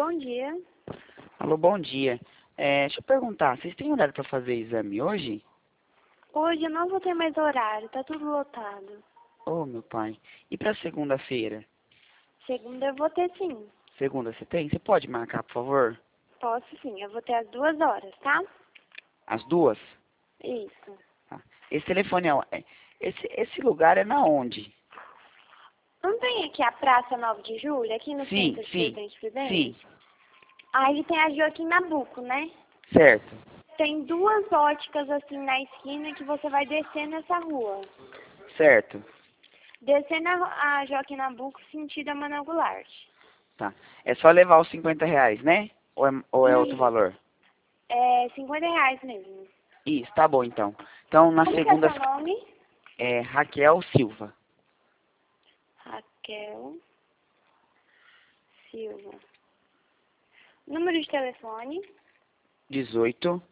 bom dia. Alô, bom dia. Deixa eu perguntar, vocês têm horário para fazer exame hoje? Hoje eu não vou ter mais horário, tá tudo lotado. Oh, meu pai. E para segunda-feira? Segunda eu vou ter sim. Segunda você tem? Você pode marcar, por favor? Posso sim, eu vou ter às 2 horas, tá? Às 2? Isso. Tá. Esse telefone esse lugar é na onde? Não tem aqui a Praça 9 de Julho, aqui no Sim, centro de sim, Presidente Prudente? sim. Aí tem a Joaquim Nabuco, né? Certo, Tem duas óticas assim na esquina que você vai descer nessa rua. certo. Descendo a Joaquim Nabuco, sentido a Manuel Goulart. Tá. É só levar os R$ 50, né? Ou é outro E valor? é R$ 50 mesmo. Isso, tá bom então. Então, na Como que é segunda seu nome? é Raquel Silva. Raquel Silva. Número de telefone? 18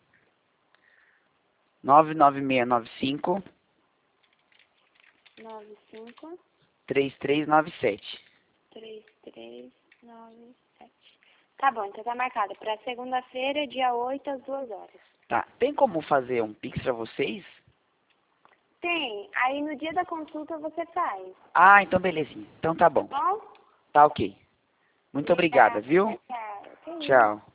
99695 95 3397. 3397. Tá bom, então tá marcado para segunda-feira, dia 8 às 2 horas. Tá. Tem como fazer um Pix pra vocês? Tem. Aí no dia da consulta você faz. Ah, então belezinha. Então tá bom. Tá bom? Tá ok. Muito obrigada, Obrigada. viu? Tchau, tchau. Que isso? Tchau.